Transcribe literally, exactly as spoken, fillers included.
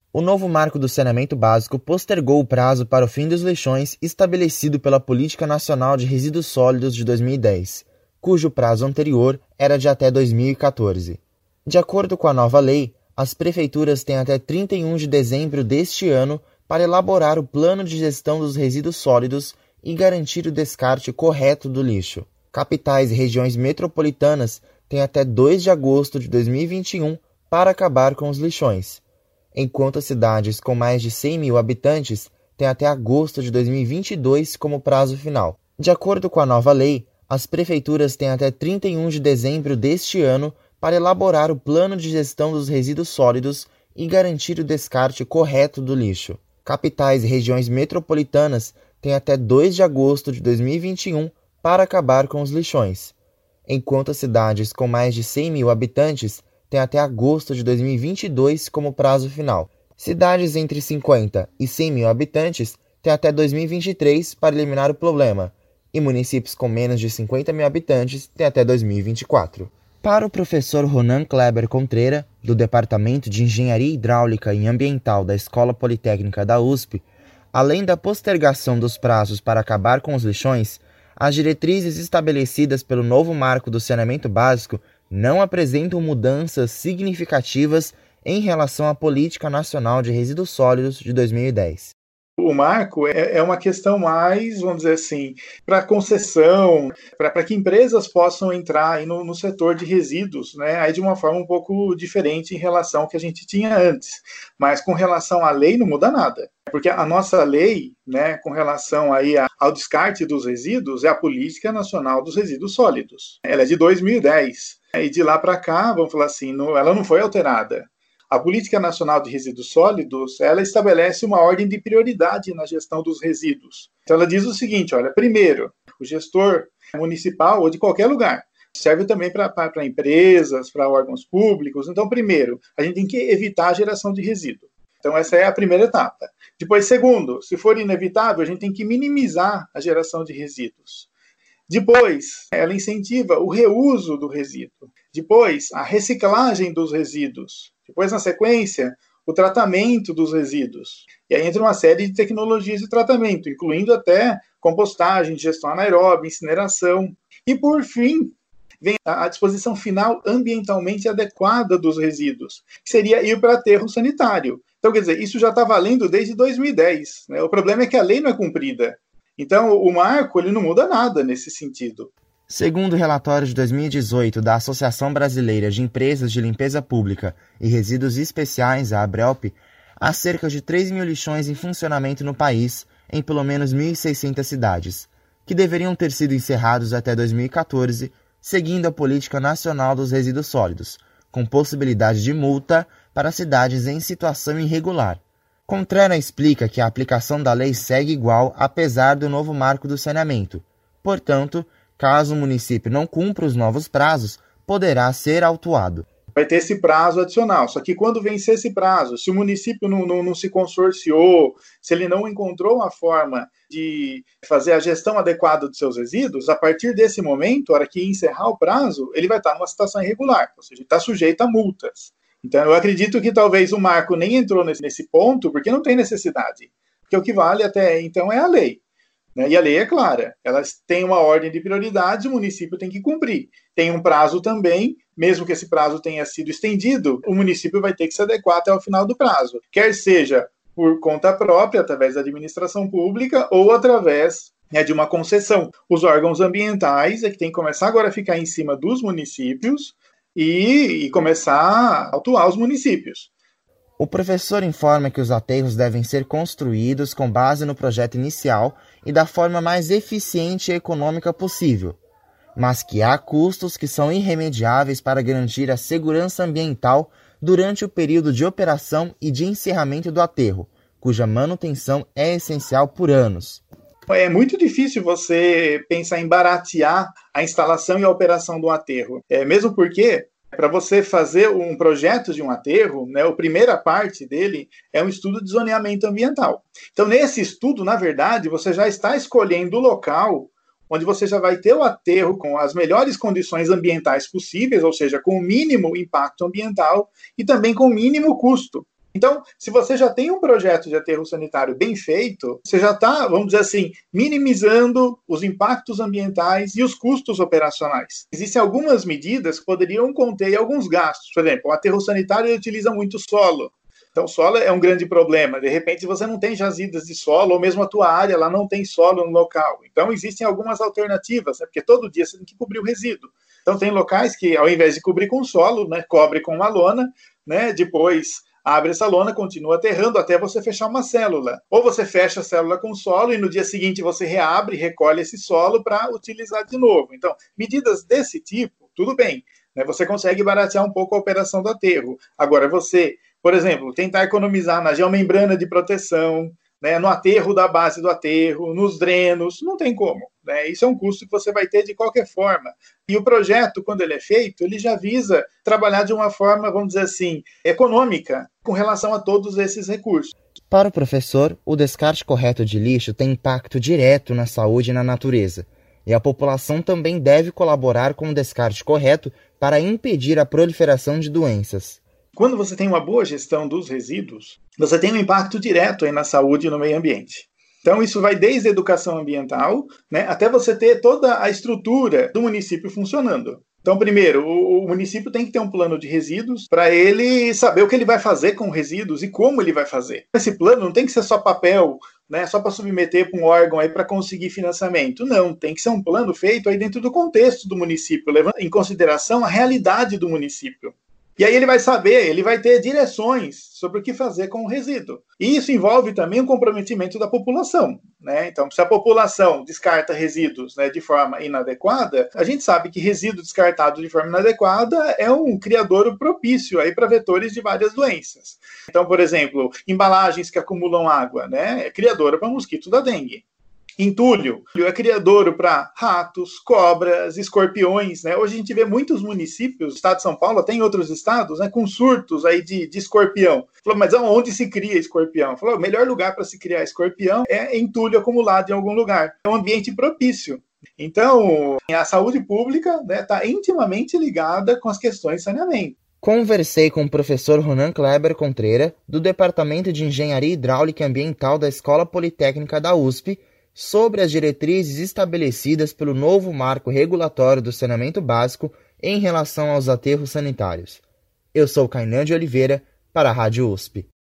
O novo marco do saneamento básico postergou o prazo para o fim dos lixões estabelecido pela Política Nacional de Resíduos Sólidos de dois mil e dez, cujo prazo anterior era de até dois mil e quatorze. De acordo com a nova lei, as prefeituras têm até trinta e um de dezembro deste ano para elaborar o plano de gestão dos resíduos sólidos e garantir o descarte correto do lixo. Capitais e regiões metropolitanas têm até dois de agosto de dois mil e vinte e um para acabar com os lixões, enquanto as cidades com mais de cem mil habitantes têm até agosto de dois mil e vinte e dois como prazo final. De acordo com a nova lei, as prefeituras têm até trinta e um de dezembro deste ano para elaborar o plano de gestão dos resíduos sólidos e garantir o descarte correto do lixo. Capitais e regiões metropolitanas têm até dois de agosto de dois mil e vinte e um para acabar com os lixões, enquanto as cidades com mais de cem mil habitantes têm até agosto de dois mil e vinte e dois como prazo final. Cidades entre cinquenta e cem mil habitantes têm até dois mil e vinte e três para eliminar o problema, e municípios com menos de cinquenta mil habitantes têm até dois mil e vinte e quatro. Para o professor Ronan Kleber Contreira, do Departamento de Engenharia Hidráulica e Ambiental da Escola Politécnica da U S P, além da postergação dos prazos para acabar com os lixões, as diretrizes estabelecidas pelo novo marco do saneamento básico não apresentam mudanças significativas em relação à Política Nacional de Resíduos Sólidos de dois mil e dez. O marco é, é uma questão mais, vamos dizer assim, para concessão, para que empresas possam entrar aí no, no setor de resíduos, né, aí de uma forma um pouco diferente em relação ao que a gente tinha antes. Mas com relação à lei não muda nada, porque a nossa lei, né, com relação aí a, ao descarte dos resíduos é a Política Nacional dos Resíduos Sólidos. Ela é de dois mil e dez. E de lá para cá, vamos falar assim, não, ela não foi alterada. A Política Nacional de Resíduos Sólidos, ela estabelece uma ordem de prioridade na gestão dos resíduos. Então ela diz o seguinte, olha, primeiro, o gestor municipal ou de qualquer lugar, serve também para empresas, para órgãos públicos. Então, primeiro, a gente tem que evitar a geração de resíduo. Então, essa é a primeira etapa. Depois, segundo, se for inevitável, a gente tem que minimizar a geração de resíduos. Depois, ela incentiva o reuso do resíduo. Depois, a reciclagem dos resíduos. Depois, na sequência, o tratamento dos resíduos. E aí entra uma série de tecnologias de tratamento, incluindo até compostagem, digestão anaeróbica, incineração. E, por fim, vem a disposição final ambientalmente adequada dos resíduos, que seria ir para aterro sanitário. Então, quer dizer, isso já está valendo desde dois mil e dez. Né? O problema é que a lei não é cumprida. Então, o marco ele não muda nada nesse sentido. Segundo o relatório de dois mil e dezoito da Associação Brasileira de Empresas de Limpeza Pública e Resíduos Especiais, a ABRELP, há cerca de três mil lixões em funcionamento no país, em pelo menos mil e seiscentas cidades, que deveriam ter sido encerrados até dois mil e quatorze, seguindo a Política Nacional dos Resíduos Sólidos, com possibilidade de multa para cidades em situação irregular. Contreira explica que a aplicação da lei segue igual apesar do novo marco do saneamento. Portanto, caso o município não cumpra os novos prazos, poderá ser autuado. Vai ter esse prazo adicional, só que quando vencer esse prazo, se o município não, não, não se consorciou, se ele não encontrou uma forma de fazer a gestão adequada dos seus resíduos, a partir desse momento, a hora que encerrar o prazo, ele vai estar numa situação irregular, ou seja, está sujeito a multas. Então, eu acredito que talvez o marco nem entrou nesse, nesse ponto, porque não tem necessidade. Porque o que vale até então é a lei. Né? E a lei é clara. Ela tem uma ordem de prioridades, o município tem que cumprir. Tem um prazo também, mesmo que esse prazo tenha sido estendido, o município vai ter que se adequar até o final do prazo. Quer seja por conta própria, através da administração pública, ou através né, de uma concessão. Os órgãos ambientais é que tem que começar agora a ficar em cima dos municípios, E, e começar a autuar os municípios. O professor informa que os aterros devem ser construídos com base no projeto inicial e da forma mais eficiente e econômica possível, mas que há custos que são irremediáveis para garantir a segurança ambiental durante o período de operação e de encerramento do aterro, cuja manutenção é essencial por anos. É muito difícil você pensar em baratear a instalação e a operação do aterro. É, mesmo porque, para você fazer um projeto de um aterro, né, a primeira parte dele é um estudo de zoneamento ambiental. Então, nesse estudo, na verdade, você já está escolhendo o local onde você já vai ter o aterro com as melhores condições ambientais possíveis, ou seja, com o mínimo impacto ambiental e também com o mínimo custo. Então, se você já tem um projeto de aterro sanitário bem feito, você já está, vamos dizer assim, minimizando os impactos ambientais e os custos operacionais. Existem algumas medidas que poderiam conter alguns gastos. Por exemplo, o aterro sanitário utiliza muito solo. Então, solo é um grande problema. De repente, você não tem jazidas de solo, ou mesmo a tua área lá não tem solo no local. Então, existem algumas alternativas, né? Porque todo dia você tem que cobrir o resíduo. Então, tem locais que, ao invés de cobrir com solo, né, cobre com uma lona, né, depois abre essa lona, continua aterrando até você fechar uma célula. Ou você fecha a célula com solo e no dia seguinte você reabre, recolhe esse solo para utilizar de novo. Então, medidas desse tipo, tudo bem, né? Você consegue baratear um pouco a operação do aterro. Agora, você, por exemplo, tentar economizar na geomembrana de proteção, né, no aterro da base do aterro, nos drenos, não tem como. Né? Isso é um custo que você vai ter de qualquer forma. E o projeto, quando ele é feito, ele já visa trabalhar de uma forma, vamos dizer assim, econômica com relação a todos esses recursos. Para o professor, o descarte correto de lixo tem impacto direto na saúde e na natureza. E a população também deve colaborar com o descarte correto para impedir a proliferação de doenças. Quando você tem uma boa gestão dos resíduos, você tem um impacto direto aí na saúde e no meio ambiente. Então, isso vai desde a educação ambiental, né, até você ter toda a estrutura do município funcionando. Então, primeiro, o, o município tem que ter um plano de resíduos para ele saber o que ele vai fazer com resíduos e como ele vai fazer. Esse plano não tem que ser só papel, né, só para submeter para um órgão aí para conseguir financiamento. Não, tem que ser um plano feito aí dentro do contexto do município, levando em consideração a realidade do município. E aí ele vai saber, ele vai ter direções sobre o que fazer com o resíduo. E isso envolve também o comprometimento da população. Né? Então, se a população descarta resíduos, né, de forma inadequada, a gente sabe que resíduo descartado de forma inadequada é um criadouro propício para vetores de várias doenças. Então, por exemplo, embalagens que acumulam água, né, é criadouro para mosquito da dengue. Entulho é criadouro para ratos, cobras, escorpiões. Né? Hoje a gente vê muitos municípios, o estado de São Paulo, até em outros estados, né, com surtos aí de, de escorpião. Falou, mas onde se cria escorpião? Falou, o melhor lugar para se criar escorpião é entulho acumulado em algum lugar. É um ambiente propício. Então, a saúde pública está, né, intimamente ligada com as questões de saneamento. Conversei com o professor Ronan Kleber Contreira, do Departamento de Engenharia Hidráulica e Ambiental da Escola Politécnica da U S P, sobre as diretrizes estabelecidas pelo novo marco regulatório do saneamento básico em relação aos aterros sanitários. Eu sou Kainan de Oliveira, para a Rádio U S P.